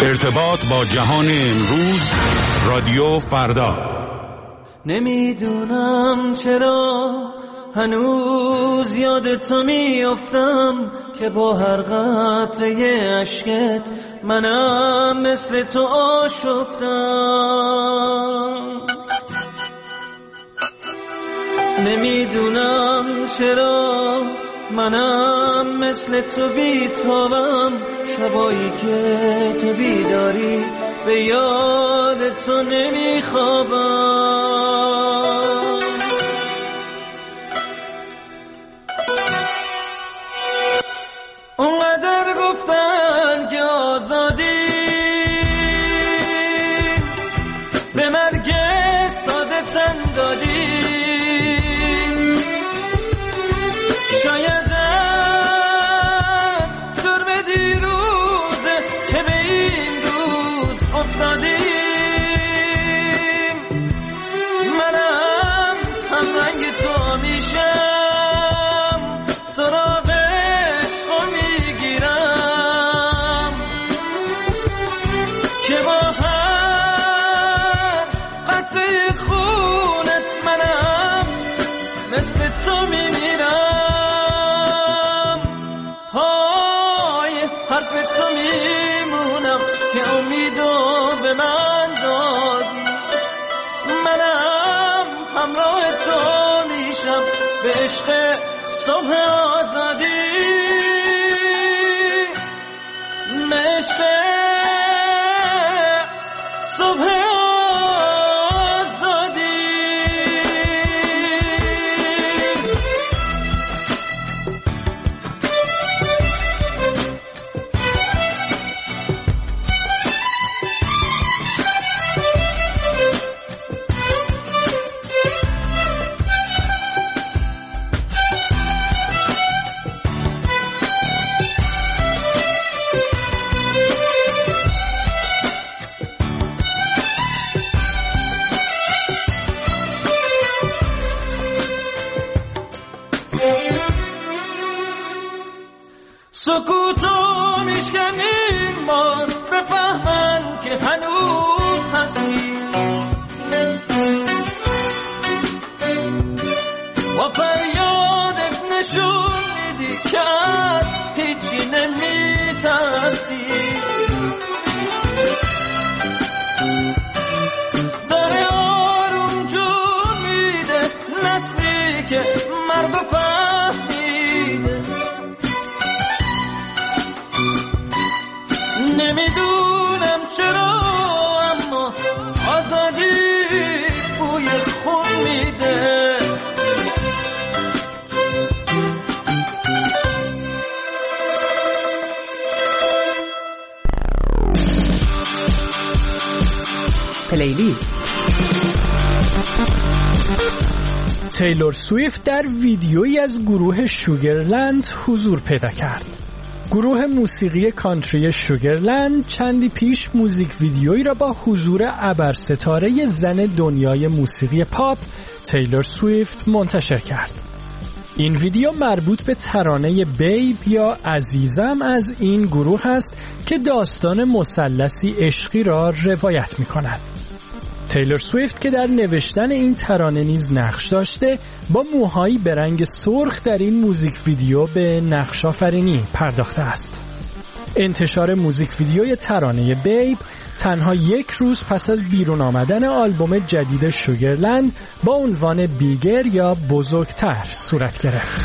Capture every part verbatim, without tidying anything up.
ارتباط با جهان امروز، رادیو فردا. نمیدونم چرا هنوز یاد تو میافتم که با هر قطره اشکت منم مثل تو آشفتم. نمیدونم چرا منم مثل تو بی‌تابم، شبایی که تو بیداری به یاد تو نمیخوابم. اونقدر گفتن که آزادی به مرگ ساده تن دادی، شاید از جرم دیروزه که به این روز افتادیم. منم هم رنگ تو میشم، سراغ عشقو میگیرم که با هر قطره خونت منم مثل تو میمیرم. های حرف تو میمونم که امیدو به من دادی، منم همراه تو میشم به عشق صبح آزادی، به عشق صبح سکوتو میشکنیم ما بفهمن که هنوز هستی، با فریادت نشون میدی که از هیچی نمیترسی. داره آروم جون میده نسلی که مرد فهمیده. نمیدونم چرا اما آزادی بوی خون میده. پلیلیست. تیلور سویفت در ویدیویی از گروه شوگرلند حضور پیدا کرد. گروه موسیقی کانتری شوگرلند چندی پیش موزیک ویدیویی را با حضور ابرستاره زن دنیای موسیقی پاپ تیلور سویفت منتشر کرد. این ویدیو مربوط به ترانه بیب یا عزیزم از این گروه است که داستان مثلثی عشقی را روایت می کند. تیلور سویفت که در نوشتن این ترانه نیز نقش داشته، با موهایی به رنگ سرخ در این موزیک ویدیو به نقش آفرینی پرداخته است. انتشار موزیک ویدیوی ترانه بیب تنها یک روز پس از بیرون آمدن آلبوم جدید شوگرلند با عنوان بیگر یا بزرگتر صورت گرفت.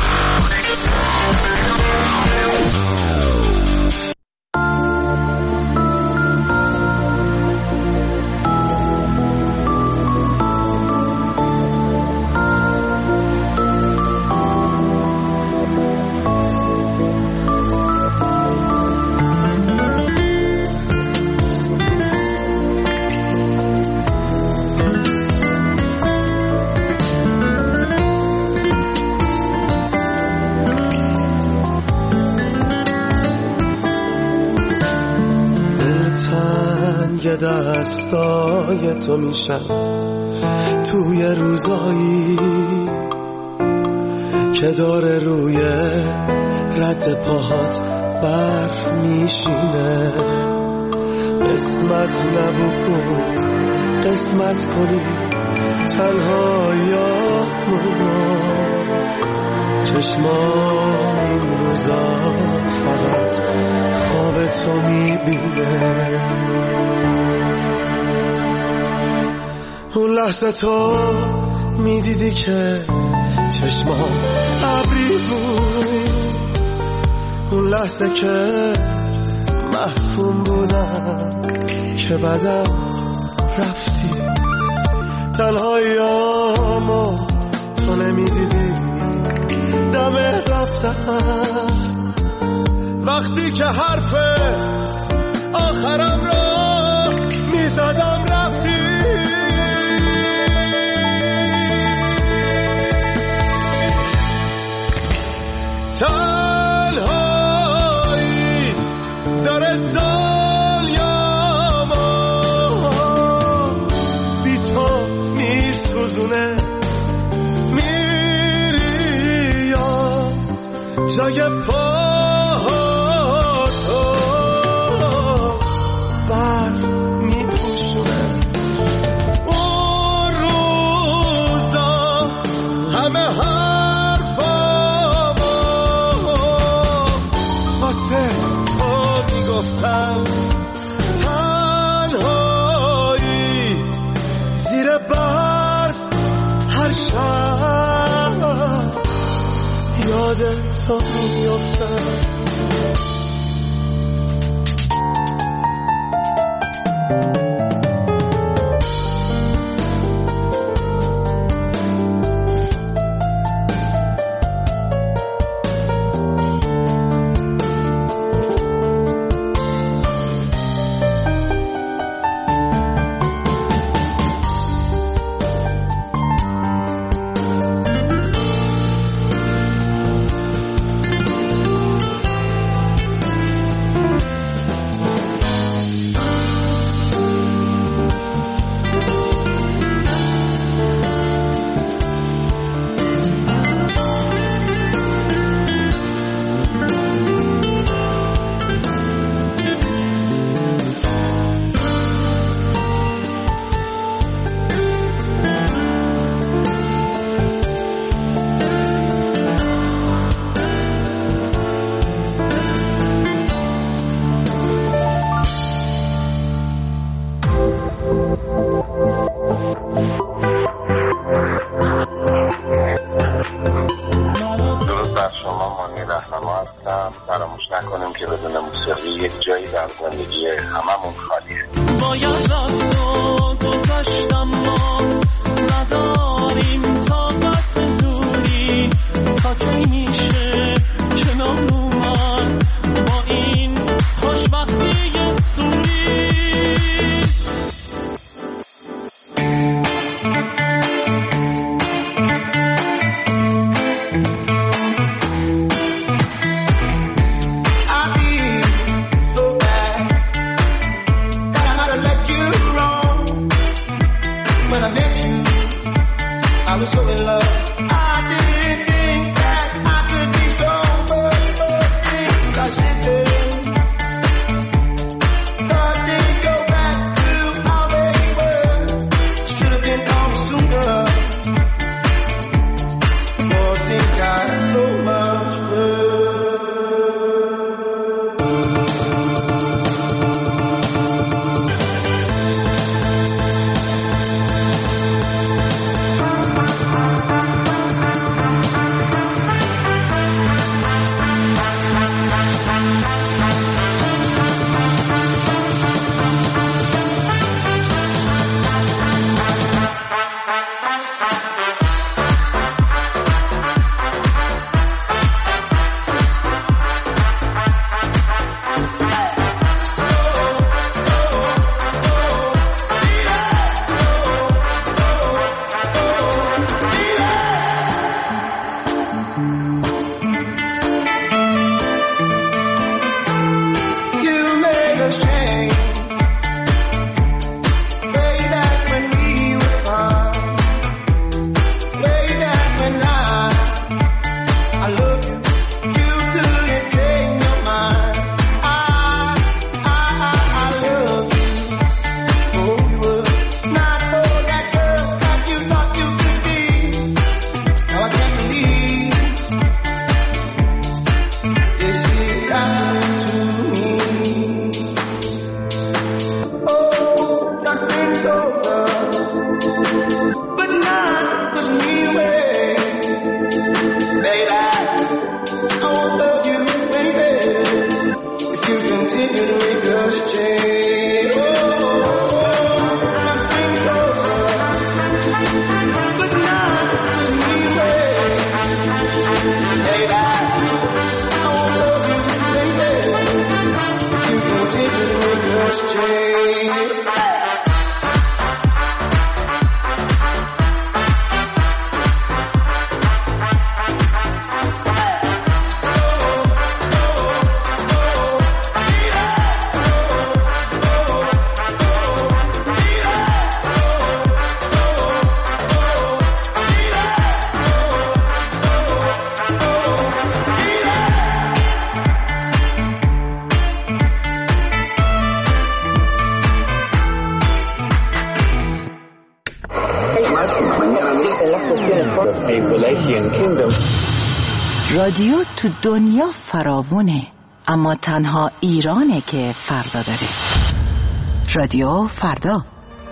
دستای تو میشن توی روزایی که داره روی رد پاهات برف میشینه. قسمت نبود قسمت کنی تنهاییامونو. چشمام این روزا فقط خواب تو میبینه. اون لحظه تو میدیدی که چشمام ابری بود، اون لحظه که محکوم بودم که بعدم رفتی. تنهاییامو تو نمیدیدی دم رفتم، وقتی که حرف آخرم رو میزدم رفتی. تنهایی داره دنیامو بی تو میسوزونه. میری یا جای پا تو برف میپوشونه. اون روزا همه حرفامو واسه تو میگفتم. تنهایی زیر برف هر شب یادت تو میفتم. فراموش نکنیم که بدون موسیقی یک جایی در زندگی هممون خالیه. باید از تو گذشتم ما نداریم طاقت دوری، تا کی میشه کنار اومد با این خوشبختی سوری. رادیو تو دنیا فراوونه، اما تنها ایرانه که فردا داره. رادیو فردا.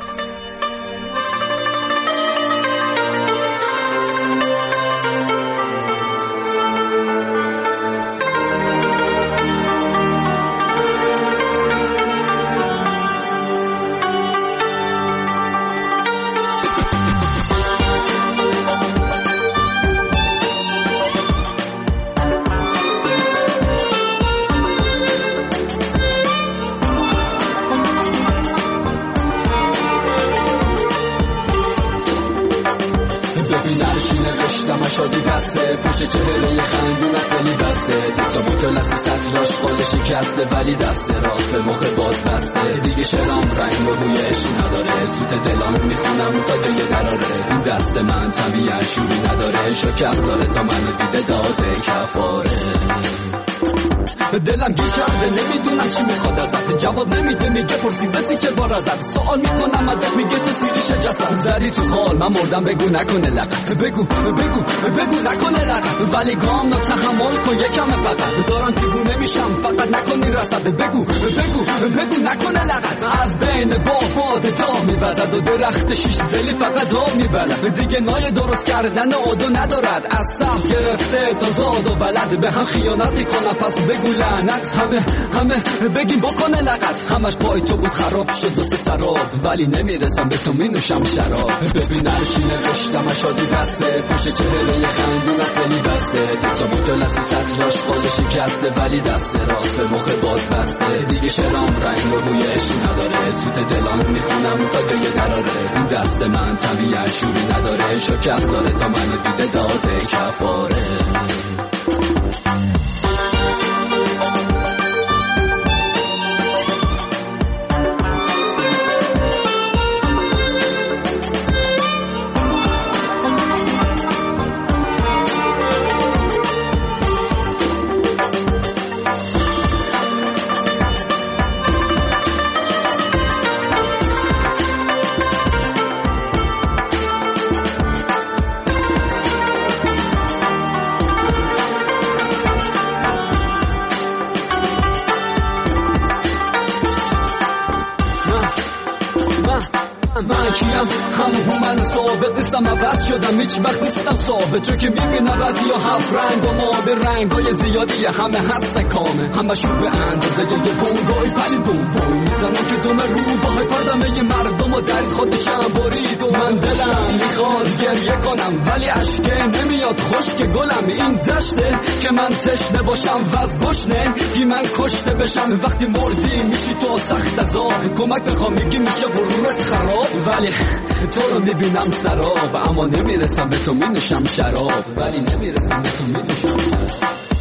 شادی بسته پشت چهره خندونت ولی بسته دستا بوتل از سطراش خال شکسته ولی دست راست به مخ باز بسته دیگه شرام رنگ و بویش نداره سوت دلام میخونم تا دیگه دراره این دست من طبیعه شوری نداره شکر داره تا منو دیده داده کفاره دلم گیر کرده نمیدونم چی میخواد ازت جواب نمیده میگه پرسیدسی که بار ازت سوال میکنم ازت میگه چه سیریشه جسد زدی تو خال من مردم بگو نکنه لغت بگو بگو بگو نکنه لغت ولی گام نا تحمل کن یکم فقط دارم دیوونه میشم فقط نکنی رسد بگو بگو بگو نکنه لغت از بین با باد تا میوزد و درخت شیش زلی فقط ها میبلد دیگه نای درست کردن عادو ندارد از صف گرفته تا زاد و بلد به هم خیانت میکنم پس بگو لعنت همه همه بگیم بکنه لغت همش پای تو بود خراب شد و سراب ولی نمیرسم به تو مینوشم شراب ببین هرچی نوشتم شادی بسته پشت چهره خندونت ولی بسته دستا بوتل از سطراش خال شکسته ولی دست راست به مخ باز بسته دیگه شرام رنگ و بویش نداره سوت دلام میخونم تا دیگه دراره این دست من طبیعه شوری نداره شکر داره تا منو دیده داده کفاره من کیم همون من ثابت نیستم عوض شدم هیچ وقت نیستم ثابت چون که میبینم بعضی ها هفت رنگ و ما به رنگ های زیادی همه هستن کامه همه شون به اندازه یه بونگای پلی بوم بوی میزنم که دوم رو باهای پردمه یه مردم و درید خودشم برید و من دلم میخواد گریه کنم ولی عشقه نمیاد خشک گلم این دشته که من تشنه باشم وز گشنه گی من کشته بشم وقتی مردی میشی تو سخت عذاب کمک بخوام میگی میشه ورورت خراب ولی تو رو میبینم سراب اما نمیرسم به تو مینوشم شراب ولی نمیرسم به تو مینوشم شراب